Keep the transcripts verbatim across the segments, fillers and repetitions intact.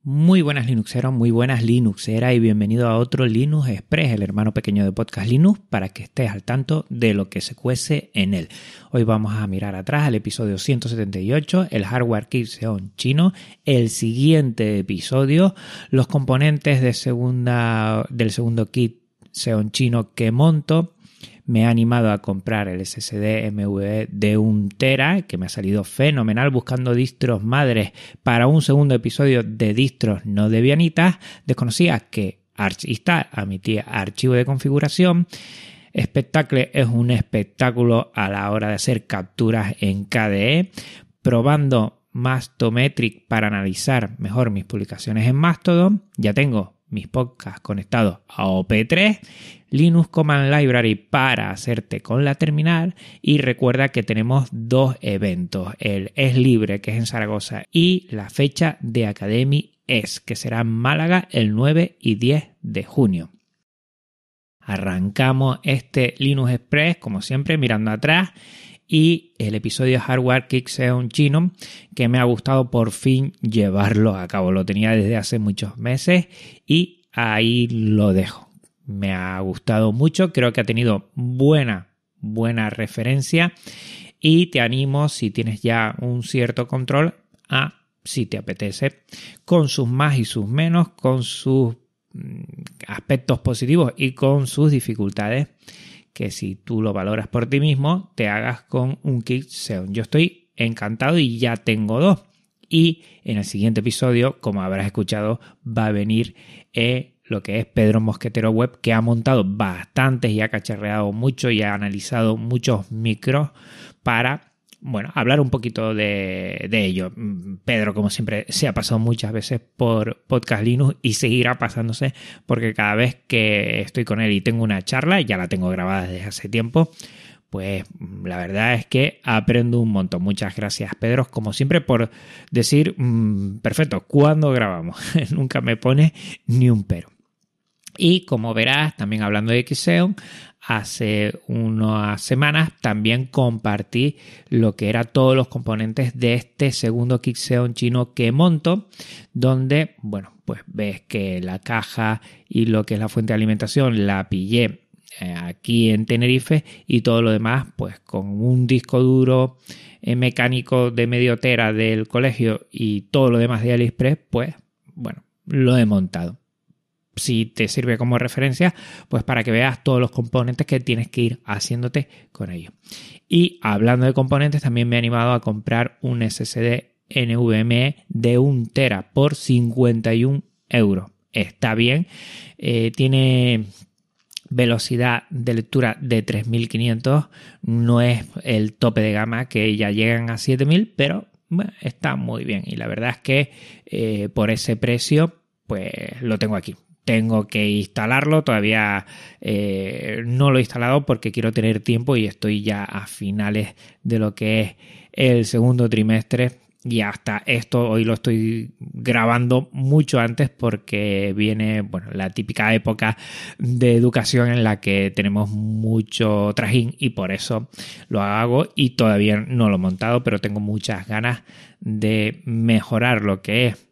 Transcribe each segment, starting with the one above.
Muy buenas Linuxeros, muy buenas Linuxeras y bienvenido a otro Linux Express, el hermano pequeño de Podcast Linux, para que estés al tanto de lo que se cuece en él. Hoy vamos a mirar atrás al episodio ciento setenta y ocho, el hardware kit Xeon chino, el siguiente episodio, los componentes de segunda, del segundo kit Xeon chino que monto. Me ha animado a comprar el S S D M V E de un tera, que me ha salido fenomenal buscando distros madres para un segundo episodio de distros no debianitas. Desconocía que Archistar admitía archivo de configuración. Spectacle es un espectáculo a la hora de hacer capturas en K D E. Probando Mastometric para analizar mejor mis publicaciones en Mastodon. Ya tengo mis podcasts conectados a O P tres, Linux Command Library para hacerte con la terminal y recuerda que tenemos dos eventos, el Es Libre que es en Zaragoza y la fecha de Academy Es que será en Málaga el nueve y diez de junio. Arrancamos este Linux Express como siempre mirando atrás y el episodio de Hardware Kit Xeon chino que me ha gustado por fin llevarlo a cabo. Lo tenía desde hace muchos meses y ahí lo dejo. Me ha gustado mucho, creo que ha tenido buena, buena referencia y te animo, si tienes ya un cierto control, a, si te apetece, con sus más y sus menos, con sus aspectos positivos y con sus dificultades, que si tú lo valoras por ti mismo, te hagas con un kit Xeon. Yo estoy encantado y ya tengo dos. Y en el siguiente episodio, como habrás escuchado, va a venir eh, lo que es Pedro Mosquetero Web, que ha montado bastantes y ha cacharreado mucho y ha analizado muchos micros para, bueno, hablar un poquito de, de ello. Pedro, como siempre, se ha pasado muchas veces por Podcast Linux y seguirá pasándose porque cada vez que estoy con él y tengo una charla, ya la tengo grabada desde hace tiempo, pues la verdad es que aprendo un montón. Muchas gracias, Pedro, como siempre, por decir, mmm, perfecto, ¿cuándo grabamos? Nunca me pone ni un pero. Y como verás, también hablando de Xeon, hace unas semanas también compartí lo que eran todos los componentes de este segundo kit Xeon chino que monto, donde, bueno, pues ves que la caja y lo que es la fuente de alimentación la pillé eh, aquí en Tenerife y todo lo demás, pues con un disco duro eh, mecánico de medio tera del colegio y todo lo demás de AliExpress, pues, bueno, lo he montado. Si te sirve como referencia, pues para que veas todos los componentes que tienes que ir haciéndote con ellos. Y hablando de componentes, también me he animado a comprar un S S D N V M E de un tera por cincuenta y un euros. Está bien, eh, tiene velocidad de lectura de tres mil quinientos, no es el tope de gama que ya llegan a siete mil, pero bueno, está muy bien y la verdad es que eh, por ese precio pues lo tengo aquí. Tengo que instalarlo, todavía eh, no lo he instalado porque quiero tener tiempo y estoy ya a finales de lo que es el segundo trimestre y hasta esto hoy lo estoy grabando mucho antes porque viene, bueno, la típica época de educación en la que tenemos mucho trajín y por eso lo hago y todavía no lo he montado, pero tengo muchas ganas de mejorar lo que es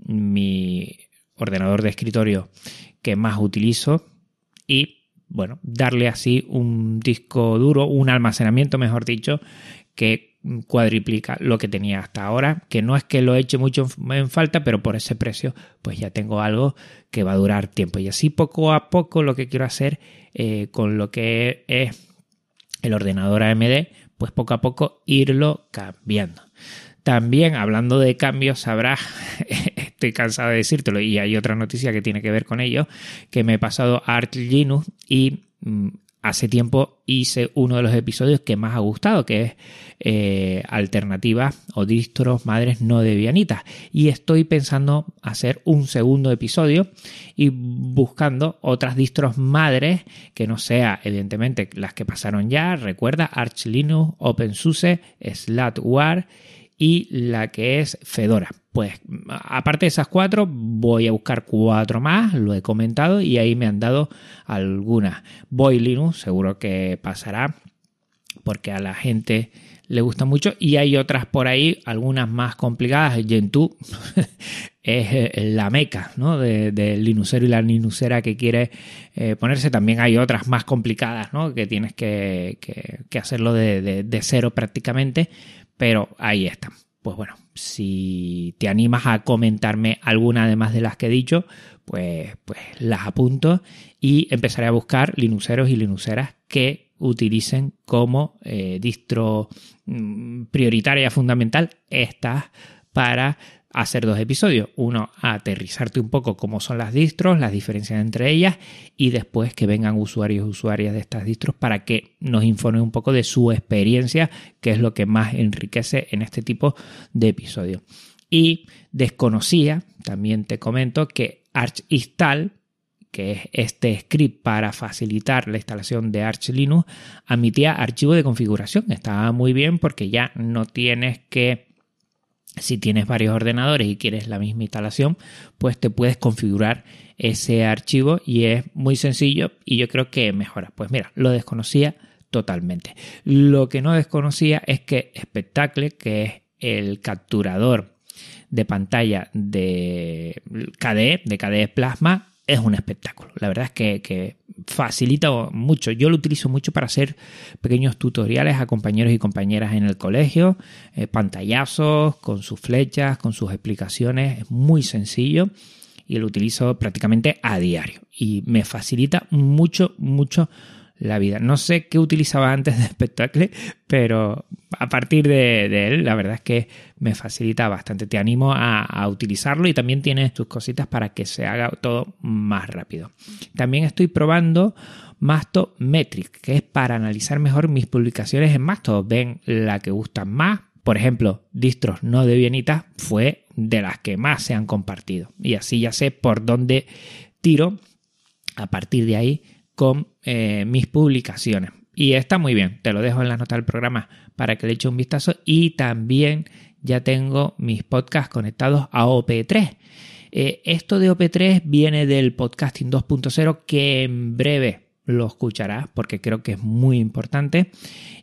mi ordenador de escritorio que más utilizo y, bueno, darle así un disco duro, un almacenamiento, mejor dicho, que cuadriplica lo que tenía hasta ahora, que no es que lo eche mucho en falta, pero por ese precio pues ya tengo algo que va a durar tiempo. Y así poco a poco lo que quiero hacer eh, con lo que es el ordenador A M D, pues poco a poco irlo cambiando. También, hablando de cambios, sabrás, estoy cansado de decírtelo y hay otra noticia que tiene que ver con ello, que me he pasado a Arch Linux y mmm, hace tiempo hice uno de los episodios que más ha gustado, que es eh, alternativas o distros madres no debianitas. Y estoy pensando hacer un segundo episodio y buscando otras distros madres que no sea, evidentemente, las que pasaron ya. Recuerda, Arch Linux, OpenSUSE, Slackware y la que es Fedora. Pues aparte de esas cuatro, voy a buscar cuatro más, lo he comentado y ahí me han dado algunas. Boy Linux seguro que pasará porque a la gente le gusta mucho, y hay otras por ahí, algunas más complicadas. Gentoo es la meca, ¿no? del de Linuxero y la Linuxera que quiere eh, ponerse. También hay otras más complicadas, ¿no? Que tienes que, que, que hacerlo de, de, de cero prácticamente, pero ahí están. Pues bueno, si te animas a comentarme alguna además de las que he dicho, pues, pues las apunto y empezaré a buscar linuxeros y linuxeras que utilicen como eh, distro mm, prioritaria fundamental estas para hacer dos episodios. Uno, aterrizarte un poco cómo son las distros, las diferencias entre ellas, y después que vengan usuarios y usuarias de estas distros para que nos informen un poco de su experiencia, que es lo que más enriquece en este tipo de episodios. Y desconocía, también te comento, que Arch Install, que es este script para facilitar la instalación de Arch Linux, admitía archivo de configuración. Estaba muy bien porque ya no tienes que, si tienes varios ordenadores y quieres la misma instalación, pues te puedes configurar ese archivo y es muy sencillo y yo creo que mejora. Pues mira, lo desconocía totalmente. Lo que no desconocía es que Spectacle, que es el capturador de pantalla de K D E, de K D E Plasma, es un espectáculo. La verdad es que, que facilita mucho. Yo lo utilizo mucho para hacer pequeños tutoriales a compañeros y compañeras en el colegio, eh, pantallazos con sus flechas, con sus explicaciones. Es muy sencillo y lo utilizo prácticamente a diario y me facilita mucho, mucho la vida. No sé qué utilizaba antes de Spectacle, pero a partir de, de él, la verdad es que me facilita bastante. Te animo a, a utilizarlo y también tiene sus cositas para que se haga todo más rápido. También estoy probando Mastometric, que es para analizar mejor mis publicaciones en Mastodon. Ven la que gustan más. Por ejemplo, distros no debianitas fue de las que más se han compartido. Y así ya sé por dónde tiro a partir de ahí con eh, mis publicaciones. Y está muy bien, te lo dejo en las notas del programa para que le eche un vistazo. Y también ya tengo mis podcasts conectados a O P tres. Eh, esto de O P tres viene del podcasting dos punto cero, que en breve lo escucharás porque creo que es muy importante.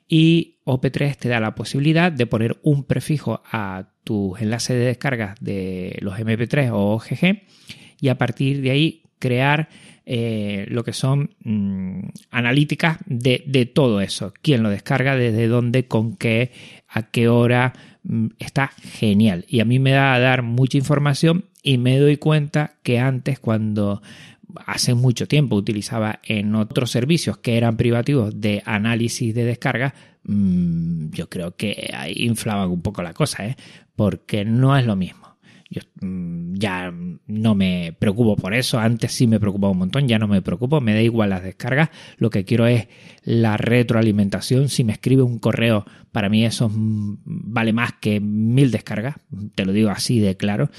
Y O P tres te da la posibilidad de poner un prefijo a tus enlaces de descarga de los eme pe tres o O G G y a partir de ahí crear eh, lo que son mmm, analíticas de, de todo eso. Quién lo descarga, desde dónde, con qué, a qué hora. Mmm, está genial. Y a mí me da a dar mucha información y me doy cuenta que antes, cuando hace mucho tiempo utilizaba en otros servicios que eran privativos de análisis de descarga, mmm, yo creo que ahí inflaban un poco la cosa, ¿eh? Porque no es lo mismo. Yo mmm, ya no me preocupo por eso. Antes sí me preocupaba un montón, ya no me preocupo, me da igual las descargas. Lo que quiero es la retroalimentación. Si me escribe un correo, para mí eso mmm, vale más que mil descargas, te lo digo así de claro.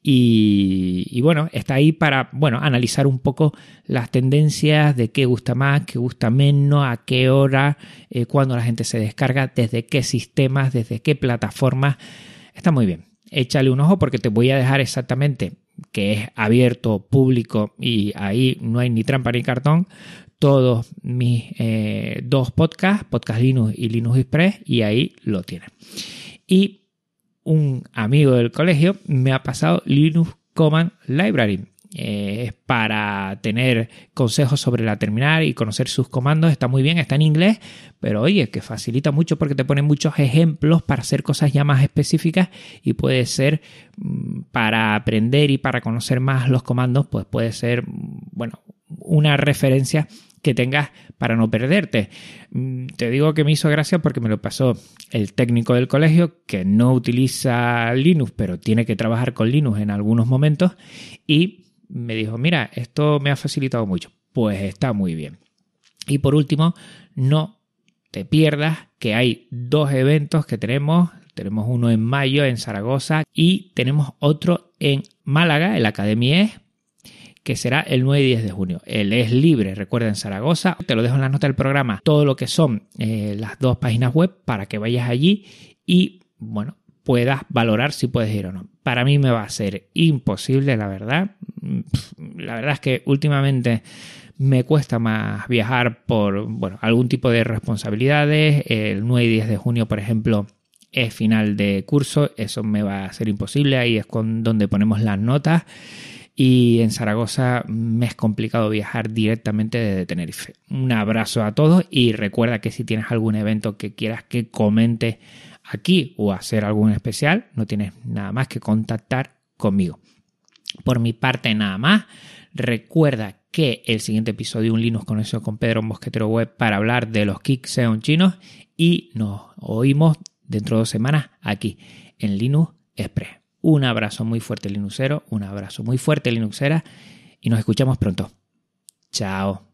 Y, y bueno, está ahí para bueno analizar un poco las tendencias de qué gusta más, qué gusta menos, a qué hora, eh, cuándo la gente se descarga, desde qué sistemas, desde qué plataformas. Está muy bien. Échale un ojo porque te voy a dejar exactamente, que es abierto, público y ahí no hay ni trampa ni cartón, todos mis eh, dos podcasts, Podcast Linux y Linux Express, y ahí lo tienes. Y un amigo del colegio me ha pasado Linux Command Library. Eh, es para tener consejos sobre la terminal y conocer sus comandos. Está muy bien, está en inglés, pero oye, que facilita mucho porque te pone muchos ejemplos para hacer cosas ya más específicas y puede ser mmm, para aprender y para conocer más los comandos, pues puede ser, bueno, una referencia que tengas para no perderte. Te digo que me hizo gracia porque me lo pasó el técnico del colegio, que no utiliza Linux, pero tiene que trabajar con Linux en algunos momentos, y me dijo, mira, esto me ha facilitado mucho. Pues está muy bien. Y por último, no te pierdas que hay dos eventos que tenemos. Tenemos uno en mayo en Zaragoza y tenemos otro en Málaga, en la Academia E S, que será el nueve y diez de junio. El es libre, recuerda, en Zaragoza. Te lo dejo en la nota del programa. Todo lo que son eh, las dos páginas web para que vayas allí y, bueno, puedas valorar si puedes ir o no. Para mí me va a ser imposible, la verdad. La verdad es que últimamente Me cuesta más viajar por bueno, algún tipo de responsabilidades. El nueve y diez de junio, por ejemplo, es final de curso. Eso me va a ser imposible. Ahí es con donde ponemos las notas. Y en Zaragoza me es complicado viajar directamente desde Tenerife. Un abrazo a todos y recuerda que si tienes algún evento que quieras que comente aquí o hacer algún especial, no tienes nada más que contactar conmigo. Por mi parte nada más. Recuerda que el siguiente episodio Un Linux Conocido con Pedro, un mosquetero web, para hablar de los Kick Xeon chinos, y nos oímos dentro de dos semanas aquí en Linux Express. Un abrazo muy fuerte Linuxero, un abrazo muy fuerte Linuxera y nos escuchamos pronto. Chao.